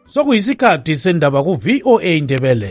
Sokuyisikhathi sendaba ku VOA Indebele.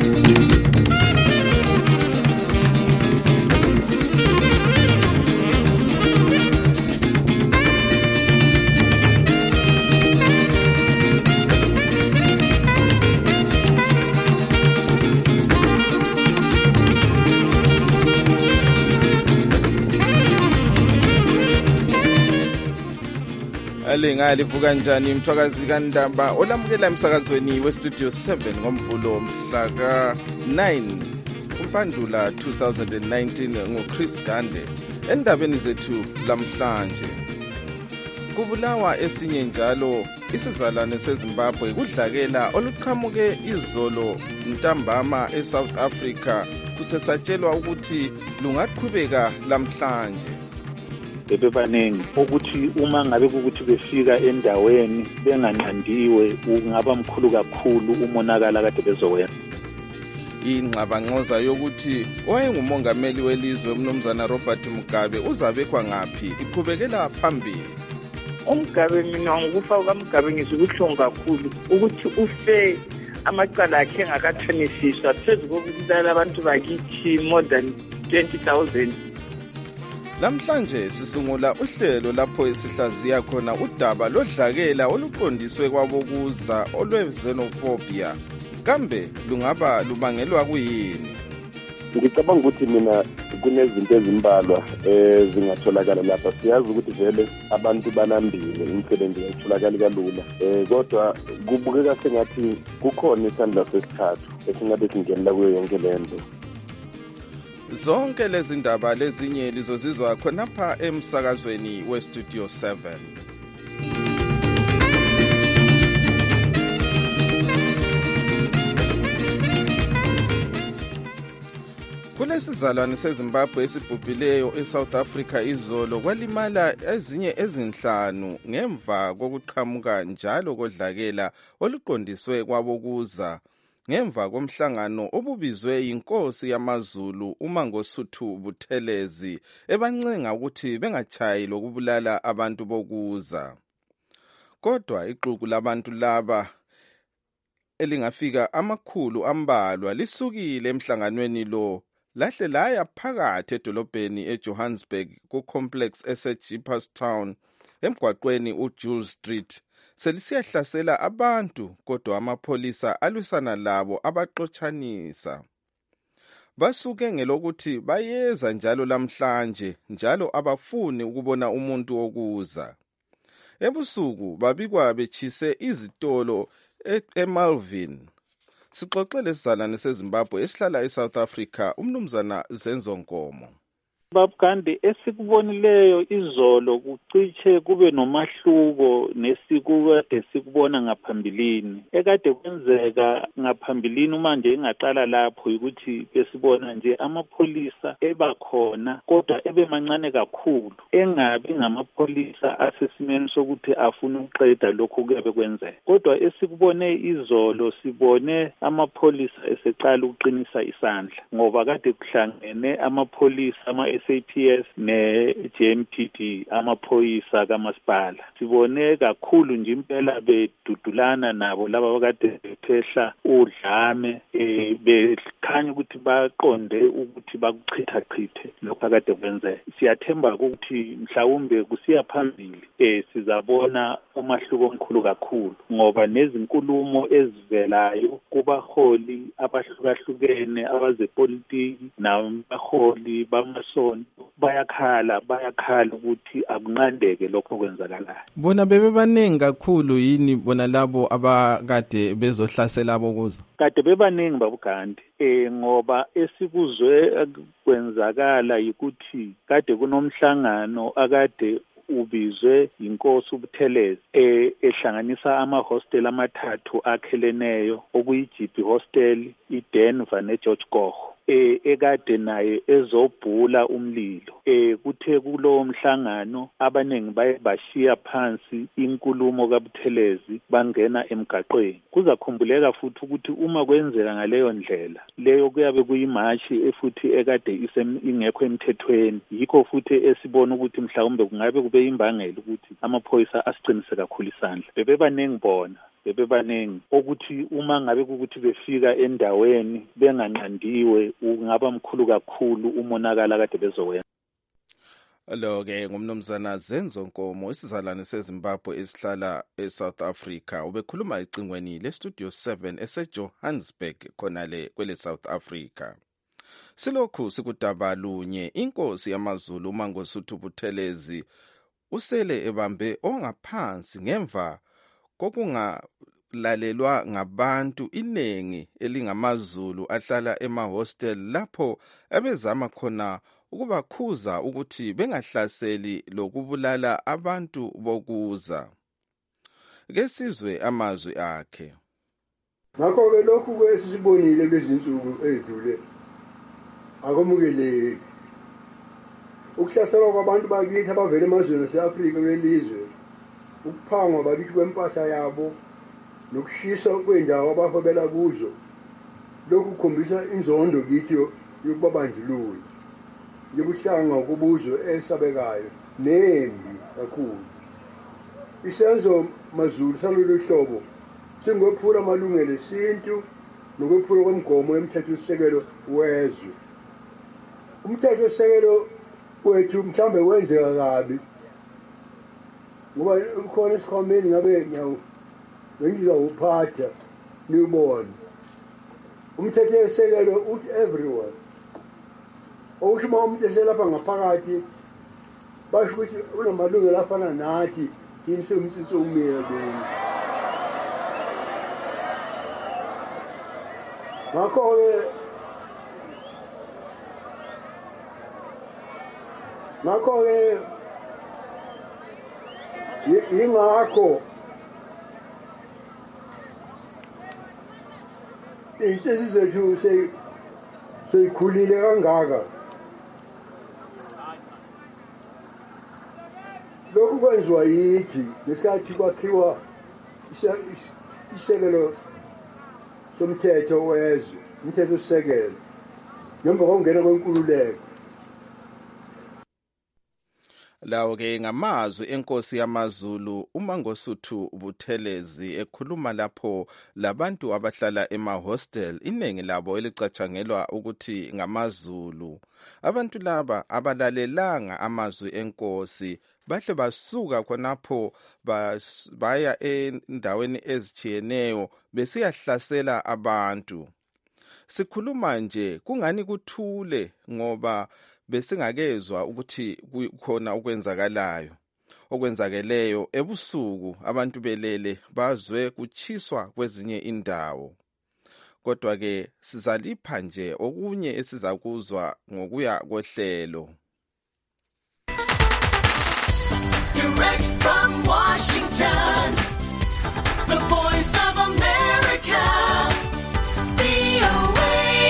Linga livuka njani mthwakazi kaNdaba olamukela emsakazweni westudio 7 ngomvulo mhla ka-9 kuMpandula 2019 nguChris Gande. Endabeni zethu lamhlanje, kubulawa esinye njalo isizalwane seZimbabwe kudlakela oluqhamuke izolo ntambama eSouth Africa kusesatshelwa ukuthi lungaqhubeka lamhlanje. Bebebaningi ukuthi uma ngabe ukuthi befika endaweni benganqandiwe ungaba mkhulu kakhulu umonakala kade bezowenza. Ingxabangxoza yokuthi owayengumongameli welizwe umnumzana Robert Mugabe uzabekwa ngaphi iqhubekela phambili. uMugabe mina ngokufa kwaMugabe ngizubuhlungu kakhulu ukuthi ufe amacala akhe engakathonisiswa phezu kokubulala abantu bakithi more than 20,000. Namhlanje sisungula uhlelo lapho esihlaziya khona udaba lodlakela oluqondiswe kwabokuza olwe-xenophobia. Kambe lungaba lubangelwa kuyini? Ngicabanga ukuthi mina kunezinto ezimbalwa zingatholakala lapha. Siyazi ukuthi vele abantu balambile, imisebenzi ayitholakali kalula. Kodwa kubukeka sengathi kukhona isandla sesithathu esingabe singenela kuyo yonke lento. Zonke lezi ndaba lezinye lizozizwa khonapha emsakazweni westudio 7. Kulesizalwane seZimbabwe esibhubhileyo eSouth Africa izolo kwalimala ezinye ezinhlanu ngemva kokuqhamuka njalo kodlakela oluqondiswe kwabokuza ngemva komhlangano obubizwe inkosi yamaZulu uMangosuthu Buthelezi ebancenga ukuthi bengachayi lokubulala abantu bokuza. Kodwa ixuku labantu laba elingafika amakhulu ambalwa lisukile emhlanganweni lo lahle laya phakathi edolobheni eJohannesburg ku-complex eseJeeperstown emgwaqweni uJules Street selisiyahlasela abantu, kodwa amapholisa alwisana labo abaxotshanisa. Basuke ngelokuthi bayeza njalo lamhlanje njalo abafuni ukubona umuntu wokuza. Ebusuku babikwa betshise izitolo eMalvin. Sixoxele isizalwane seZimbabwe esihlala eSouth Africa umnumzana Zenzo Nkomo. Babukande esikubonileyo izolo kuciche kube nomahluko nesikukade sikubona ngaphambilini. Ekade kwenzeka ngaphambilini manje ingaqala lapho ukuthi besibona nje amapholisa ebakhona kodwa ebemancane kakhulu, engabi ngamapholisa asesimeni sokuthi afuna ukuqeda lokho kuyabe kwenzeka. Kodwa esikubone izolo sibone amapholisa eseqala ukuqinisa isandla ngoba kade kuhlangene amapholisa SAPS ne-JMTD amaphoyisa kamasipala. Sibone kakhulu nje impela bedudulana nabo laba bakade bephehla udlame, bekhanya ukuthi baqonde ukuthi bakuchithachithe lokho akade kwenzeka. Siyathemba ukuthi mhlawumbe kusiya phambili sizabona umahluko omkhulu kakhulu ngoba nezinkulumo ezivelayo kubaholi abahlukahlukene abazepolitiki nabaholi bamasonto bayakhala ukuthi akunqandeke lokho kwenzakalayo. Bona bebebaningi kakhulu yini bona labo abakade bezohlasela abokuza? Kade bebaningi babugandi ngoba esikuzwe kwenzakala ukuthi kade kunomhlangano akade ubizwe inkosi uButhelezi ehlanganisa amahostel amathathu akheleneyo okuyiGP Hostel, iDenver neGeorge Gogo. Ekade naye ezobhula umlilo. Kuthe kulowo mhlangano abaningi bashiya phansi inkulumo kaButhelezi bangena emgaqweni. Kuzakhumbuleka futhi ukuthi uma kwenzeka ngaleyo ndlela leyo kuyabe kuyimashi futhi ekade ingekho emthethweni. Yikho futhi esibona ukuthi mhlawumbe kungabe kube imbangela ukuthi amaphoyisa asiqinise kakhulu isandla. Bebebaningi bona bebebaningi ukuthi uma ngabe ukuthi befika endaweni benganandiwe ungaba mkhulu kakhulu umonakala kade bezowenza. Lo-ke ngumnumzana Zenzo Nkomo, isizalwane seZimbabwe esihlala eSouth Africa. Ubekhuluma ecingweni leStudio 7 eseJohannesburg khonale kwele South Africa. Silokhu sikudaba lunye, inkosi yamaZulu uMangosuthu Buthelezi usele ebambe ongaphansi ngemva kokungalalelwa ngabantu iningi elingamaZulu ahlala emahostel lapho ebezama khona ukubakhuza ukuthi bengahlaseli lokubulala abantu bokuza. Kesizwe amazwi akhe. Ngakho-ke lokhu kwesibonile lezinsuku ezidlule akomukeleki. Ukuhlaselwa kwabantu bakithi abavela emazweni ase-Afrika welizwe, ukuphangwa bakithi kwempahla yabo, nokushiswa kwendawo abahobela kuzo, lokhu kukhombisa inzondo kithi yokubabandlululi, yobuhlanga kubuzwe esabekayo nembi kakhulu. Isenzo maZulu salolu hlobo singophula amalungelo esintu nokwephula kwemigomo yomthethosisekelo wezwe. Umthethosisekelo wethu mhlambe wenzeka kabi ngoba ukhona esikhwameni ngabe ngizawuphatha niwubone. Umthethosisekelo uthi everyone. Okusho uma umuntu eselapha ngaphakathi basho ukuthi unamalungelo afana nathi yini somthetho umile beni. Ngakho-ke yingakho insizwe zethu seyikhulile kangaka. Lokhu kwenziwa yithi ngesikhathi kwakhiwa isekelo somthetho wezwe, umthetho sisekelo, ngemva kokungena kwenkululeko. Lawo-ke ngamazwi enkosi yamaZulu uMangosuthu Buthelezi ekhuluma lapho labantu abahlala emahostel iningi labo elicatshangelwa ukuthi ngamaZulu. Abantu laba abalalelanga amazwi enkosi bahle basuka khonapho baya endaweni ezitshiyeneyo besiyahlasela abantu. Sikhuluma nje kungani kuthule ngoba besingakezwa ukuthi kukhona okwenzakeleyo ebusuku abantu belele bazwe kuchiswa kwezinye indawo. Kodwa-ke sizalipha nje okunye esizakuzwa ngokuya kohlelo. Direct from Washington, the Voice of America, VOA.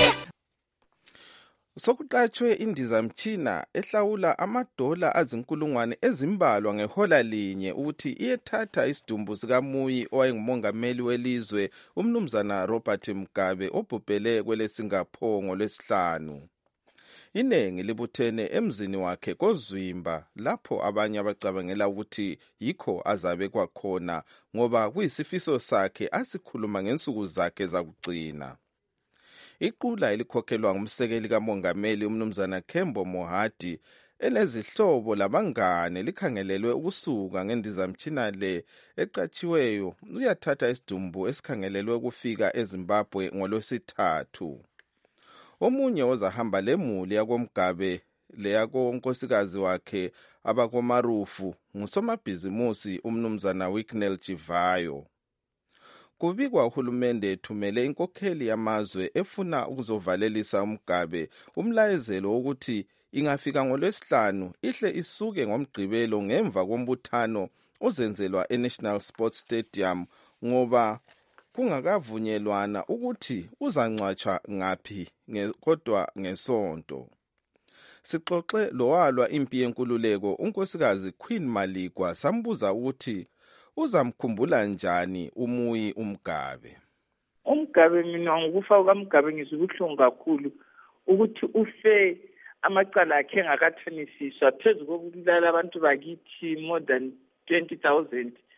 Sokuqatshwe indizamtshina ehlawula amadola azinkulungwane ezimbalwa ngehola linye ukuthi iyethatha isidumbu sikaMuyi owayengumongameli welizwe umnumzana Robert Mugabe obhubhele kwele Singapore ngolwesihlanu. Inengi libuthene emzini wakhe koZwimba lapho abanye abacabangela ukuthi yikho azabe kwakhona ngoba kuyisifiso sakhe asikhuluma ngensuku zakhe zakugcina. Iqula elikhokhelwa ngumsekeli kamongameli umnumzana Kembo Mohadi elezihlobo labangane likhangelelwe ukusuka ngendizamtshina le eqatshiweyo uyathatha isidumbu esikhangelelwe ukufika eZimbabwe ngolwesithathu. Omunye ozahamba lemuli yakoMgabe leyakonkosikazi wakhe abakoMarufu ngusomabhizimusi umnumzana Wicknell Chivayo. Kubikwa uhulumende ethumele inkokheli yamazwe efuna ukuzovalelisa uMgabe umlayezelo wokuthi ingafika ngolwesihlanu ihle isuke ngomgqibelo ngemva kombuthano ozenzelwa eNational Sports Stadium ngoba kungakavunyelwana ukuthi uzangcwatshwa ngaphi kodwa ngesonto. Sixoxe lowalwa impi yenkululeko unkosikazi Queen Maligwa sambuza ukuthi uzamkhumbula njani uMuyi uMgabe. uMgabe mina ngokufa kukaMgabe ngizibuhlungu kakhulu ukuthi ufe amacala akhe engakathonisiswa phezu kokubulala abantu bakithi more than 20,000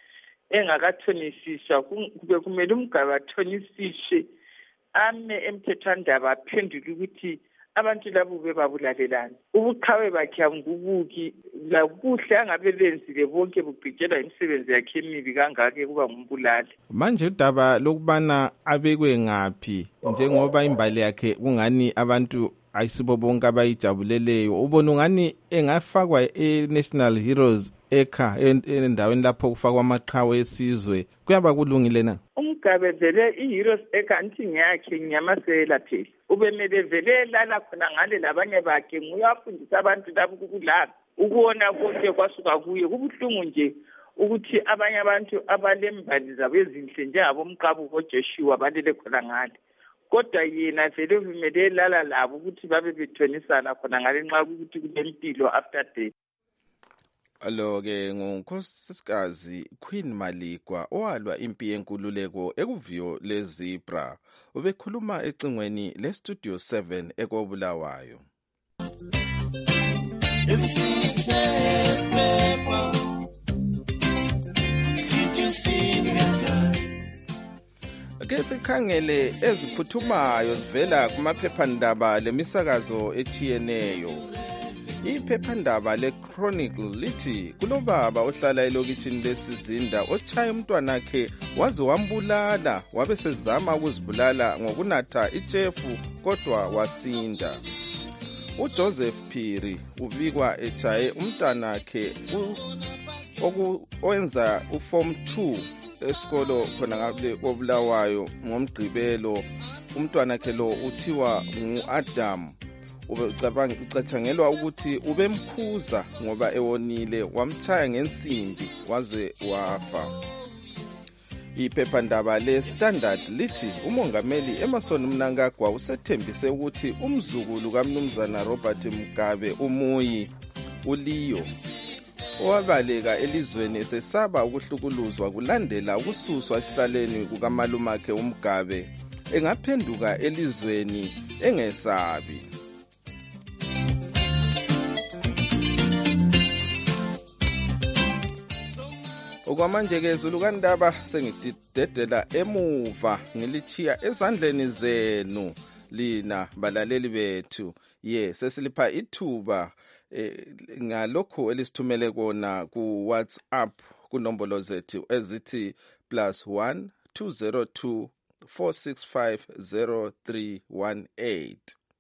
engakathonisiswa kube kumele umgabe athonisiswe ame emthethwandaba aphendule ukuthi abantu labo bebabulalelana ubuqhawe bakhe angubuki lakuhle angabe benzile bonke bugqijelwa imisebenzi yakhe emibi kangake kuba ngumbulali. Manje udaba lokubana abekwe ngaphi njengoba imbali yakhe kungani abantu ayisibo bonke abayijabuleleyo ubona ungani engafakwa e-National Heroes endaweni lapho kufakwa amaqhawe esizwe kuyaba kulungile na? Umgabe vele i-Heroes anti ngiyakhe ngiyamasela phela ubemele vele lala khona ngale labanye bakhe nguyafundisa abantu labo kukulapha ukubona konke kwasuka kuye kubuhlungu nje ukuthi abanye abantu abalembali zabo ezinhle njengabo umqabuko Joshua balele khona ngale kodwa yena vele uvumele lala labo ukuthi babe bethonisana khona ngale nxa ukuthi kunempilo after death. Alo-ke ngunkosikazi Queen Maligwa owalwa impi yenkululeko ekuviyo leZebra ubekhuluma ecingweni leStudio 7 ekobulawayo. Ke sikhangele eziphuthumayo zivela kumaphephandaba lemisakazo echiyeneyo. Iphephandaba leChronicle lithi kulobaba ohlala elokitshini leSizinda otshaya umntwana wakhe waze wambulala wabe sezama ukuzibulala ngokunatha ichefu kodwa wasinda. uJoseph Phiri ubikwa echaye umntwana wakhe owenza uform 2 esikolo khona ngabe koBulawayo ngomgqibelo. Umntwana wakhe lo uthiwa nguAdam ucatshangelwa ukuthi ubemkhuza ngoba ewonile wamchaya ngensimbi waze wafa. Iphephandaba leStandard lithi umongameli Emmerson Mnangagwa usethembise ukuthi umzukulu kaMnumzana Robert Mugabe uMuyi uLeo owabaleka elizweni esesaba ukuhlukuluzwa kulandela ukususwa esihlaleni kukamalumakhe uMgabe engaphenduka elizweni engesabi. Okwamanje-ke Zulu kaNdaba sengidedela emuva ngilichiya ezandleni zenu lina balaleli bethu. Sesilipha ithuba ngalokho elisithumele kona ku WhatsApp kunombolo zethu ezithi +1 202 465 0318.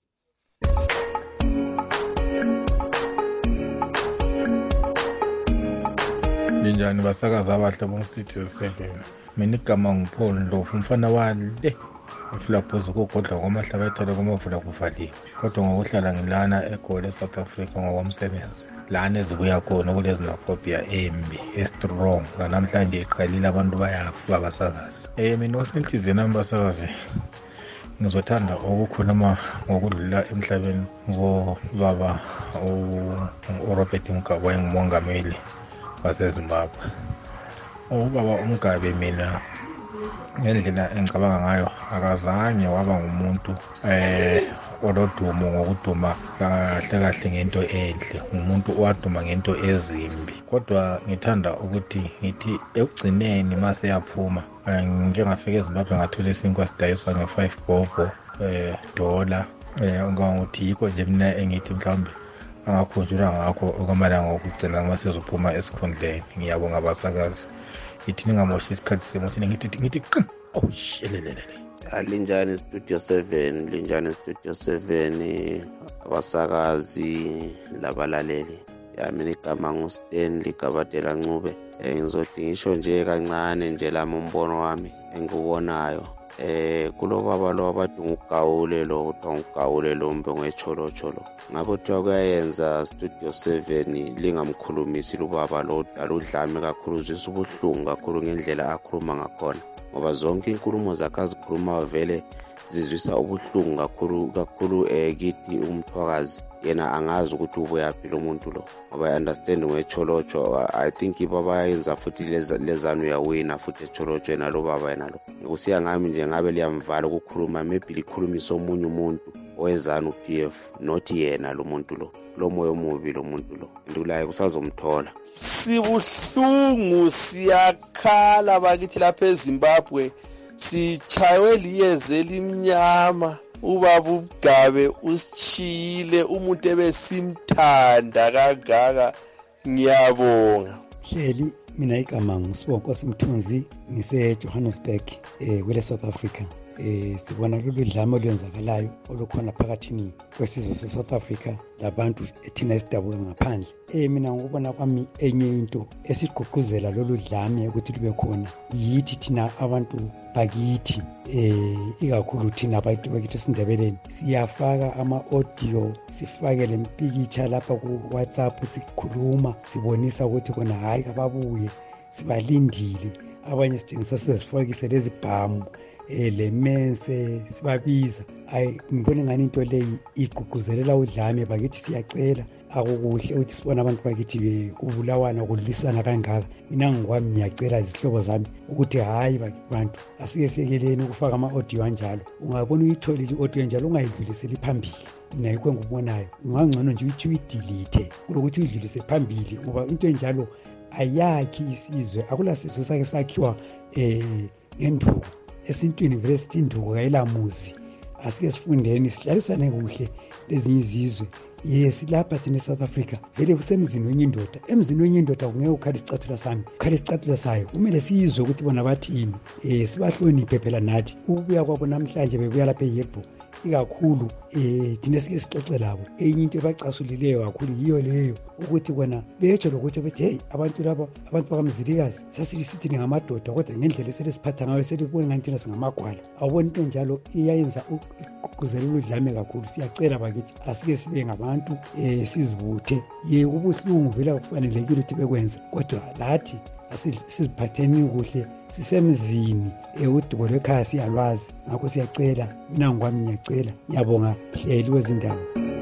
Njani basakaza abahle boStudio 7 mina igama ngiPaul Ndlovu umfana wale ufila phuzu kogodla kwamahlaba ethele komavula kuvaliwe kodwa ngokuhlala ngilana eGoli eSouth Africa ngokomsebenzi lana ezibuya khona kulezi naphobia embi strong namhlanje iqalile abantu bayafa abasakazi mina osinhliziyo nami basakazi ngizothanda ukukhuluma ngokudlula emhlabeni ngobaba uRobert Mugabe wayengumongameli waseZimbabwe. Ubaba uMgabe mina ngendlela engicabanga ngayo akazange waba ngumuntu olodumo ngokuduma kahle ngento enhle umuntu owaduma ngento ezimbi kodwa ngithanda ukuthi ngithi ekugcineni mase yaphuma ngike ngafika eZimbabwe ngathola isinkwa sidayiswa nge5 bobo dollar ungangokuthi yikho nje mina engithi mhlawumbe angakhunjulwa ngakho okumalanga okugcina masezophuma esikhundleni. Ngiyabonga abasakazi ithi ningamoshi isikhathi semothi ngithi shelelele. Linjani Studio 7 abasakazi labalaleli yami igama nguStanley Gabatela Ncube. Ngizothi ngisho nje kancane nje lami umbono wami engikubonayo kulobaba lo abathi ngugawule lo kuthiwa ngugawule lo mbe ngecholo ngabe kuthiwa kuyayenza Studio 7 lingamkhulumisi lubaba lo dala udlame kakhulu uzwisa ubuhlungu kakhulu ngendlela akhuluma ngakhona ngoba zonke inkulumo zakhe azikhuluma vele zizwisa ubuhlungu kakhulu kithi umthwakazi yena angazi ukuthi ubuyaphi lo muntu lo ngoba i-understand ngecholotsho. I think ibo abayenza futhi lezanu uyawina futhi echolotsho yena lo baba yena lo. Kusiya ngami nje ngabe liyamvala ukukhuluma, maybe likhulumisa omunye umuntu owezanu PF, not yena lo muntu lo moya omubi lo muntu lo, ndulaye kusazomthola. Sibuhlungu, siyakhala bakithi lapha eZimbabwe, sichaywe liyeze elimnyama. Ubaba uMgabe usichile umuntu ebesimthanda kangaka. Ngiyabonga. Hleli mina igama nguSibongo Simthunzi, ngise Johannesburg kwele South Africa. Sibona lolu dlame olwenzakalayo olukhona phakathini kwesizwe se-South Africa labantu thina esidabuka ngaphandle. Mina ngokubona kwami enye into esigqugquzela lolu dlame ukuthi lube khona yithi thina abantu bakithi, ikakhulu thina abantu bakithi esindebeleni siyafaka ama-audio, sifake le mpikitsha lapha ku-WhatsApp, sikhuluma sibonisa ukuthi kona hayi kababuye, sibalindile. Abanye sidingisa sezifakise lezi bhamu le mense sibabiza. Ngibona ngani into leyi igqugquzelela udlame bakithi. Siyacela akukuhle ukuthi sibona abantu bakithi kubulawana kudlisana kangaka. Mina ngikwami ngiyacela izihlobo zami ukuthi hayi bantu asike sekeleni ukufaka ama-audio anjalo. Ungabona uyitholile i-audio enjalo ungayidluliseli phambili. Mina yikho ngikubonayo ungangcono nje uyithi uyidelete kulokuthi uyidlulise phambili, ngoba into enjalo ayakhi isizwe. Akulasizwe sake sakhiwa ngenduku. Esintwini vele sithi induku kayilamuzi. Asike sifundeni sihlalisane kuhle lezinye izizwe. Silapha thina eSouth Africa vele kusemzini wenye indoda. Emzini wenye indoda kungeke ukhale isicathulo sami, ukhale isicathulo sayo. Kumele sizwe ukuthi bona bathini, sibahloniphe phela nathi. Ukubuya kwabo namhlanje bebuya lapha eYebu ikakhulu thina sike sixoxe labo. Enye into ebacasulileyo kakhulu yiyo leyo ukuthi bona betsho lokuthi bethi hey, abantu laba, abantu bakamzilikazi sasisithi ngamadoda kodwa ngendlela eselesiphatha ngayo selibona ngathi thina singamagwala. Awubona into enjalo iyayenza igqugquzela udlame kakhulu. Siyacela bakithi asike sibe ngabantu sizibuthe. Kubuhlungu vele akufanelekile ukuthi bekwenza, kodwa lathi asiziphatheni kuhle, sisemzini udubo lwekhaya siyalwazi. Ngakho siyacela, mina ngokwami ngiyacela. Ngiyabonga Hleli wezindaba.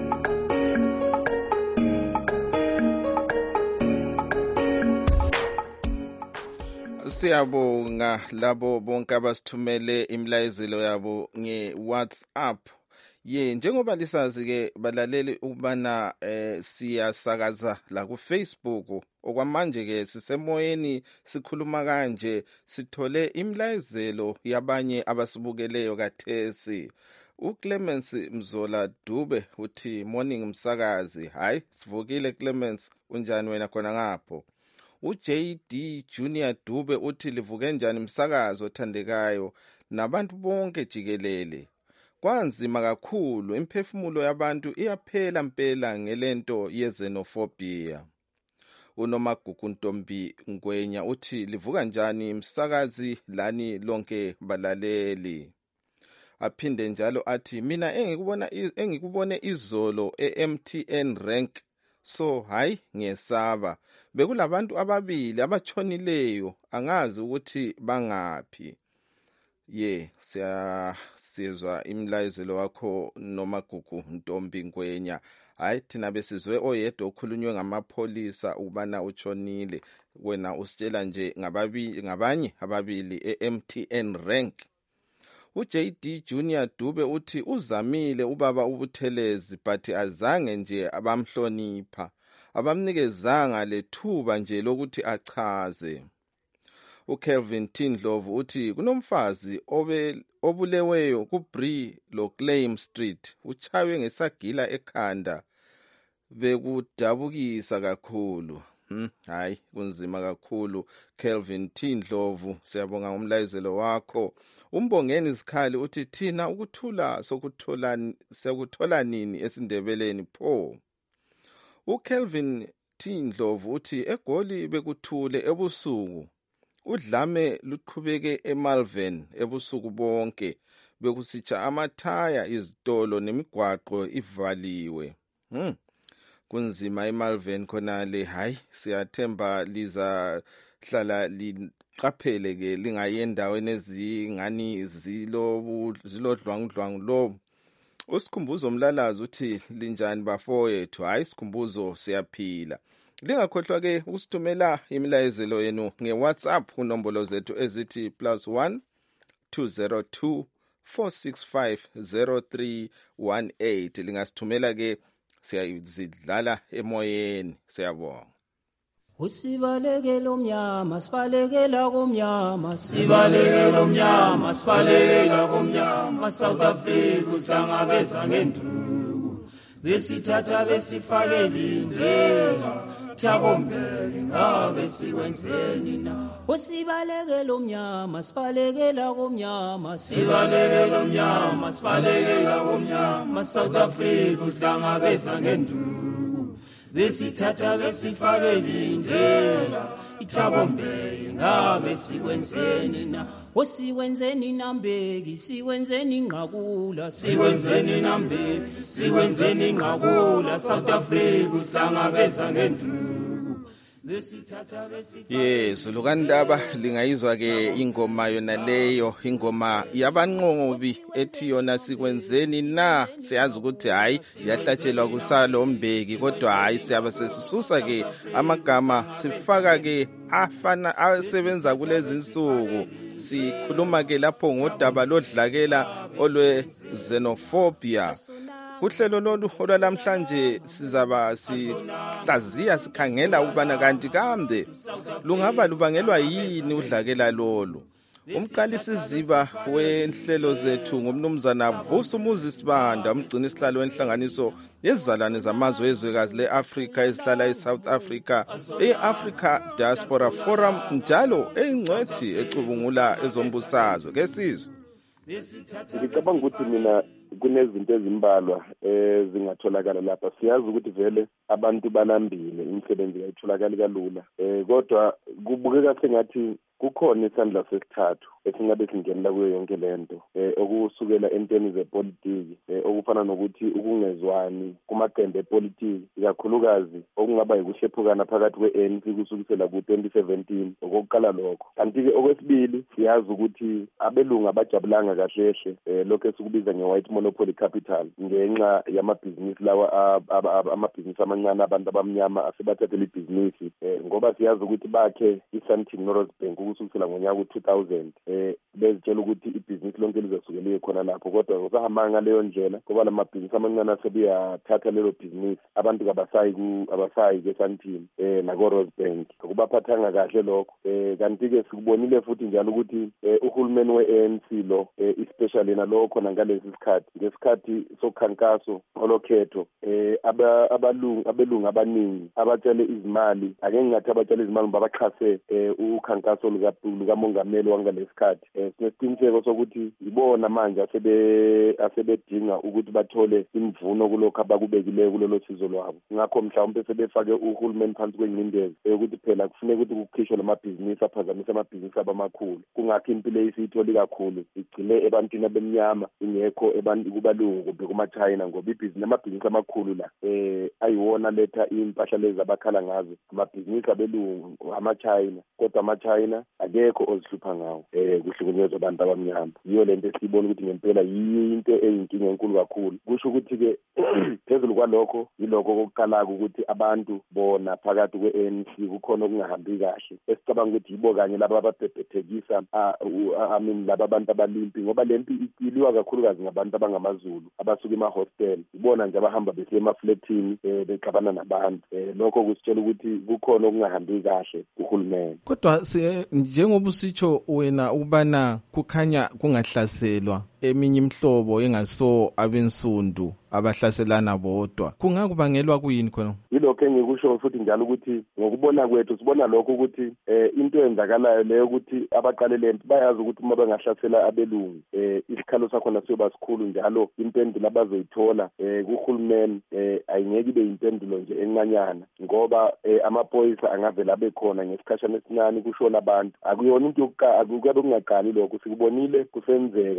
Siyabonga labo bonke abasithumele imlayezelo yabo nge-WhatsApp. Njengoba lisazi ke balaleli ukubana siyasakaza la ku Facebook. Okwamanje ke sisemoyeni sikhuluma kanje, sithole imlayezelo yabanye abasibukeleyo kathesi. uClemens Mzola Dube uthi morning msakazi. Hayi sivukile Clemens, unjani wena khona ngapho? uJD Junior Dube uthi livuke njani msakazi othandekayo nabantu bonke jikelele. Kwanzima kakhulu, imphefumulo yabantu iyaphela mpela ngelento yezenophobia. uNomagugu Ntombi Ngwenya uthi livuka njani msakazi lani lonke balaleli. Aphinde njalo athi mina engikubone izolo eMTN rank, so hayi ngiyesaba. Bekulabantu ababili abatshonileyo, angazi ukuthi bangaphi. Siyazwa imlayezelo wakho Nomagugu Ntombi Ngwenya. Hayi thina besizwe oyedwa okhulunywe ngamapholisa ubana utshonile, wena usitshela nje ngabanye ababili eMTN rank. uJD Junior Dube uthi uzamile ubaba uButhelezi but azange nje abamhlonipha, abamnikezanga lethuba nje lokuthi achaze. uKelvin Tindlovu uthi kunomfazi obuleweyo kuBree loClaim Street, uchawe ngesagila ekhanda, bekudabukisa kakhulu. Hayi kunzima kakhulu Kelvin Tindlovu, siyabonga ngomlayezelo wakho. Umbongeni Zikhali uthi thina ukuthula sokuthola nini esindebeleni pho. uKelvin Tindlovu uthi eGoli bekuthule ebusuku, udlame luqhubeke eMalvern ebusuku bonke, bekusitsha amathaya, izitolo nemigwaqo ivaliwe. Kunzima eMalvern khonale. Hayi siyathemba liza hlala liqaphele ke lingayi endaweni ezingani zilodlwangudlwangu lo Usikhumbuzo Mlalazi uthi linjani bafowethu, hayi sikhumbuzo siyaphila. Lingakhohlwa ke usithumela imilayezelo yenu ngeWhatsApp kunombolo zethu ezithi +1 202 465 0318. Lingasithumela ke siyazidlala emoyeni. Siyabonga. Usibalekela umnyama sibalekela komnyama sibalekela umnyama sibalekela komnyama South Africa usihlangabeza ngenduku besithatha besifakela indlela Thabombele ngabe sikwenzeni na Usibalekela umnyama sibalekela komnyama sibalekela umnyama sibalekela komnyama South Africa usihlangabeza ngenduku besithatha besifakela indlela Thabombele ngabe sikwenzeni na Osikwenzeni nambeki sikwenzeni inqakula sikwenzeni nambeki sikwenzeni inqakula South Africa usihlangabeza ngenduku besithatha besifakela Yes, lokandaba lingayizwa ke ingoma yona leyo, ingoma yabanqobi ethi yona sikwenzeni na. Siyazi ukuthi hayi yahlatshelwa kusalo Mbeki, kodwa hayi siyaba sesisusa ke amagama sifaka ke afana asebenza kulezi insuku. Sikhuluma ke lapho ngodaba lodlakela olwe xenophobia. Kuhlelo lolu olwalamhlanje sizaba sihlaziya sikhangela ukubana kanti kambe lungaba lubangelwa yini udlakela lolu. Umqalisi ziba wenhlelo zethu ngumnumzana Vusumuzi Sibanda, umgcini sihlalo wenhlanganiso yezizalwane zamazwe ezwekazi leAfrika ezihlala eSouth Africa, eAfrica Diaspora Forum, njalo eyingcwethi ecubungula ezombusazwe. Ke sizwe ngicabanga ukuthi mina kunezinto ezimbalwa zingatholakala lapha. Siyazi ukuthi vele abantu balambile, imisebenzi ayitholakali kalula, kodwa kubukeka sengathi kukhona isandla sesithathu esingabe singenela kuyo yonke lento, okusukela entweni zepolitiki, okufana nokuthi ukungezwani kumaqembu epolitiki, ikakhulukazi okungaba yikuhlephukana phakathi kwe-ANC kusukisela ku-2017 okokuqala lokho. Kanti-ke okwesibili siyazi ukuthi abelungu abajabulanga kahlehle lokho esikubiza nge-white monopoly capital ngenxa yamabhizinisi lawa amabhizinisi amancane abantu abamnyama asebathathela ibhizinisi, ngoba siyazi ukuthi bakhe i-Sandton North Bank ukusukela ngonyaka u-2000 bezitshela ukuthi ibhizinisi lonke lizasukela khona lapho, kodwa usahamba ngaleyo ndlela ngoba lamabhizinisi amancane asebeyathatha lelo bhizinisi, abantu abasayi ke-Sandton nako-Rose Bank, kubaphathanga kahle lokho. Kanti-ke sikubonile futhi njalo ukuthi uhulumeni we-ANC lo especially nalo khona ngalesi sikhathi, ngesikhathi sokhankaso olokhetho, abelungu abaningi abatshale izimali, ake ngingathi abatshale izimali babaxhase ukhankaso lukamongameli wangalesikhathi. Sinesiqiniseko sokuthi ibona manje asebedinga ukuthi bathole imvuno kulokho abakubekileyo kulelo sizo lwabo. Ngakho mhlawumbe sebefake uhulumeni phansi kwengcindezi ukuthi phela kufuneka ukuthi kukhishwe lamabhizinisi aphazamisa amabhizinisi abamakhulu. Kungakho impilo eyisitholi kakhulu igcine ebantwini abemnyama ingekho kubalungu kumbe kuma-China, ngoba amabhizinisi amakhulu la ayiwona letha impahla lezi abakhala ngazo amabhizinisi abelungu ama-China, kodwa ama-China akekho ozihlupha ngawo kuhlukunyezwa abantu abamnyama. Yiyo lento esiyibona ukuthi ngempela yinto eyinkinga enkulu kakhulu. Kusho ukuthi-ke phezulu kwalokho yilokho kokuqala ukuthi abantu bona phakathi kwe-ANC kukhona okungahambi kahle, esicabanga ukuthi yibo kanye laba ababhebhethekisa laba abantu abalimpi, ngoba le mpi iliwa kakhulukazi ngabantu abangamaZulu abasuka ema-hostel, ibona nje abahamba besiya emafletini bexabana nabantu. Lokho kusitshela ukuthi kukhona okungahambi kahle kuhulumeni. Kodwa njengoba usitsho wena ukubana kukhanya kungahlaselwa eminye imhlobo engaso abensundu abahlaselana bodwa, kungakubangelwa kuyini khona? Yilokho engikusho futhi njalo ukuthi ngokubona kwethu sibona lokho ukuthi into eyenzakalayo leyo ukuthi abaqalele lempi bayazi ukuthi uma bengahlasela abelungu isikhalo sakhona siyoba sikhulu, njalo impendulo abazoyithola kuhulumeni ayingeke ibe impendulo nje encanyana, ngoba amaphoyisa angavela abe khona ngesikhashana esincane kushona abantu. Akuyona into yokuqala, akukabe kungaqali lokho, sikubonile kusenzeka kale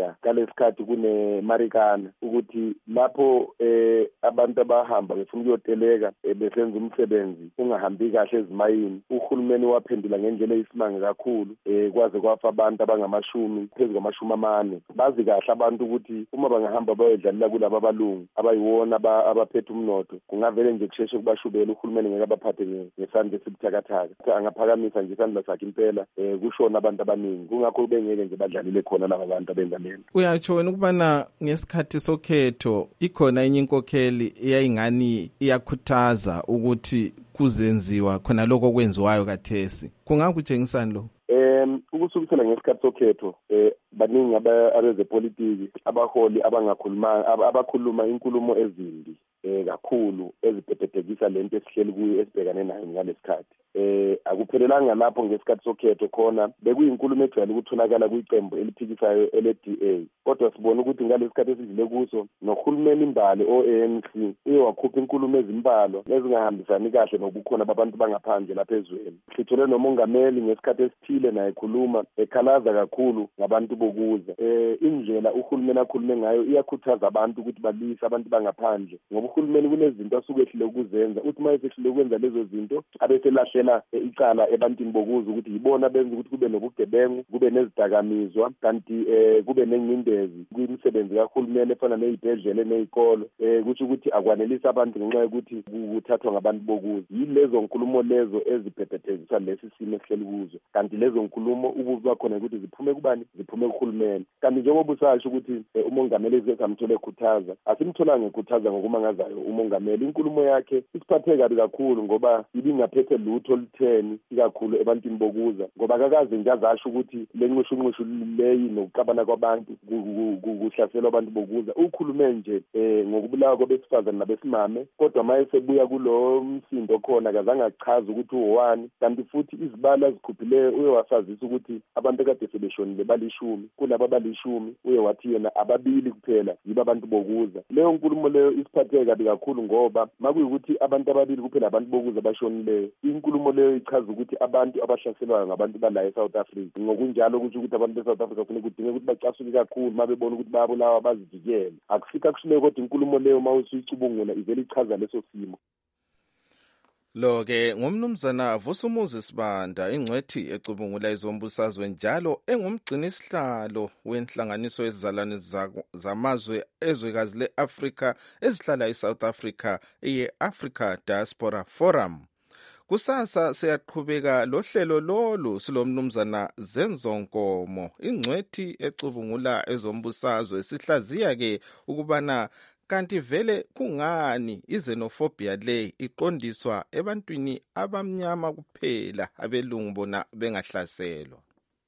kunesikhathi kunemarikana ukuthi lapho abantu abahamba befuna ukuyoteleka besenza umsebenzi ungahambi kahle ezimayini, uhulumeni waphendula ngendlela eyisimanga kakhulu kwaze kwafa abantu abangamashumi phezu kwama-40. Bazi kahle abantu ukuthi uma bangahamba bayodlalela kulaba abalungu abayiwona abaphethe umnotho, kungavele nje kusheshe kubashubela. Uhulumeni ngeke abaphathe ngesandla esibuthakathaka, angaphakamisa nje isandla sakhe impela kushona abantu abaningi. Kungakho bengeke nje badlalile khona laba bantu abenza lento. Uyatsho wena ukubana ngesikhathi sokhetho ikhona enye inkokheli eyayingani iyakhuthaza ukuthi kuzenziwa khona lokho kwenziwayo kathesi, kungakutshengisani lo? Ukusukisela ngesikhathi sokhetho baningi abezepolitiki abaholi abakhuluma inkulumo ezimbi kakhulu ezibhebhethekisa lento esihleli kuyo esibhekane nayo ngalesikhathi. Akuphelelanga lapho ngesikhathi sokhetho khona bekuyinkulumo ejwayele ukutholakala kwiqembu eliphikisayo ele-DA, kodwa sibona ukuthi ngalesikhathi esidlule kuso nohulumeni imbali o-ANC uye wakhupha inkulumo ezimbalwa ezingahambisani kahle nobukhona babantu bangaphandle lapha ezweni. Sithole nomongameli ngesikhathi esithile naye ekhuluma ekhalaza kakhulu ngabantu bokuza. Indlela uhulumeni akhulume ngayo iyakhuthaza abantu ukuthi balise abantu bangaphandle, ngoba uhulumeni kunezinto asuke ehlile ukuzenza. Uthi uma esehlile ukwenza lezo zinto abeselahlela icala ebantwini bokuza ukuthi yibona benza ukuthi kube nobugebengu, kube nezidakamizwa, kanti kube nengcindezi kwimisebenzi kahulumeni efana nezibhedlela nezikolo, kusho ukuthi akwanelisa abantu ngenxa yokuthi kuthathwa ngabantu bokuza. Yilezo nkulumo lezo ezibhebhethekisa lesi simo esihleli kuzo, kanti lezo nkulumo ubuza khona ukuthi ziphume kubani? Ziphume kuhulumeni. Kanti njengoba usasho ukuthi umongameli ezesamthole ekhuthaza, asimtholanga ekhuthaza ngokumangazayo umongameli. Inkulumo yakhe isiphathe kabi kakhulu ngoba ibingaphethe lutho olutheni ikakhulu ebantwini bokuza, ngoba akakaze nje azasho ukuthi le nqushunqushu leyi nokuxabana kwabantu kuhlaselwa abantu bokuza. Ukhulume nje ngokubulawa kwabesifazane nabesimame, kodwa mayesebuya kulo msindo khona akazange achaze ukuthi uwani. Kanti futhi izibalo ezikhuphileyo uye wasazisa ukuthi abantu ekade sebeshonile bali-10, kulabo abali-10 uye wathi yena ababili kuphela yibo abantu bokuza. Leyo nkulumo leyo isiphathe kabi kakhulu ngoba makuyukuthi abantu ababili kuphela abantu bokuza bashonileyo, inkulumo leyo ichaza ukuthi abantu abahlaselwayo ngabantu bala eSouth Africa. Ngokunjalo kusho ukuthi abantu beSouth Africa kufanele kudinge ukuthi bacasuke kakhulu uma bebona ukuthi bayabulawa bazivikele. Akusika kushileke kodwa inkulumo leyo uma usuyicubungula ivele ichaza leso simo. Lo-ke ngumnumzana Vusumuzi Sibanda, ingcwethi ecubungula izombusazwe njalo engumgcini sihlalo wenhlanganiso yezizalwane zamazwe ezwekazi le-Afrika ezihlala eSouth Africa, ye-Africa Diaspora Forum. Kusasa siyaqhubeka lohlelo lolu silomnumzana Zenzonkomo, ingcwethi ecubungula ezombusazwe. Sihlaziya-ke ukubana kanti vele kungani izenofobia le iqondiswa ebantwini abamnyama kuphela, abelungu bona bengahlaselwa.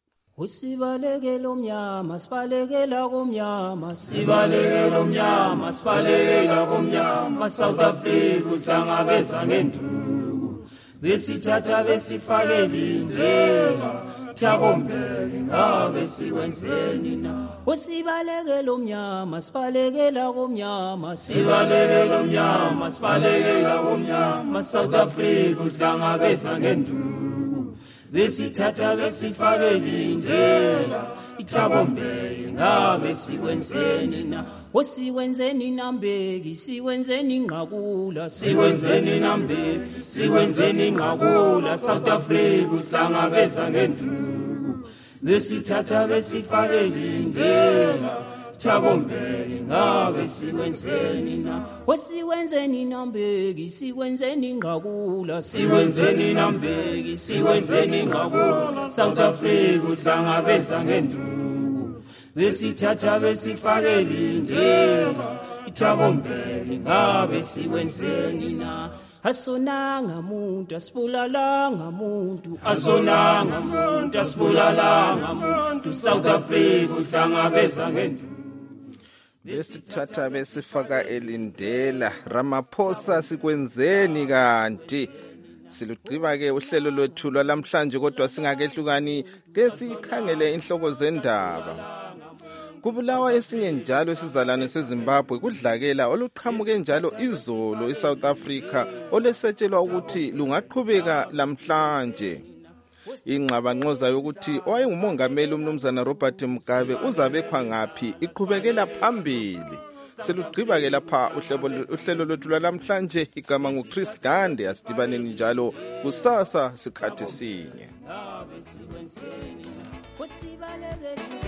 Usibalekela omnyama, sibalekela komnyama, sibalekela omnyama, sibalekela komnyama, South Africa usihlangabeza ngenduku, besithatha besifakela indlela, Thabombele ngabe sikwenzeni na? Usibalekela omnyama, sibalekela komnyama, sibalekela omnyama, sibalekela komnyama, South Africa usihlangabeza ngenduku, besithatha besifakela indlela, Thabombele ngabe sikwenzeni na? Sikwenzeni nambeki, sikwenzeni nqakula, sikwenzeni nambeki, sikwenzeni nqakula, South Africa usihlangabeza ngenduku, besithatha besifakela indlela, Thabombele ngabe sikwenzeni na? Sikwenzeni nambeki, sikwenzeni nqakula, sikwenzeni nambeki, sikwenzeni nqakula, South Africa usihlangabeza ngenduku, besithatha besifakela indlela, Thabombele ngabe sikwenzeni na? Asonanga muntu asibulalanga muntu, asonanga muntu asibulalanga muntu, South Africa usihlangabeza ngenduku, besithatha besifaka elindela. Ramaphosa sikwenzeni kanti? Silugqiba-ke uhlelo lwethu lwalamhlanje, kodwa singakehlukani ke sikhangele inhloko zendaba. Kubulawa esinye njalo isizalwane seZimbabwe kudlakela oluqhamuke njalo izolo eSouth Africa olesetshelwa ukuthi lungaqhubeka lamhlanje. ingxabangxoza yokuthi owayengumongameli umnumzana Robert Mugabe uzabekwa ngaphi iqhubekela phambili. Selugqiba-ke lapha uhlelo lwethu lwalamhlanje. Igama nguChris Gande, asidibaneni njalo kusasa sikhathi sinye.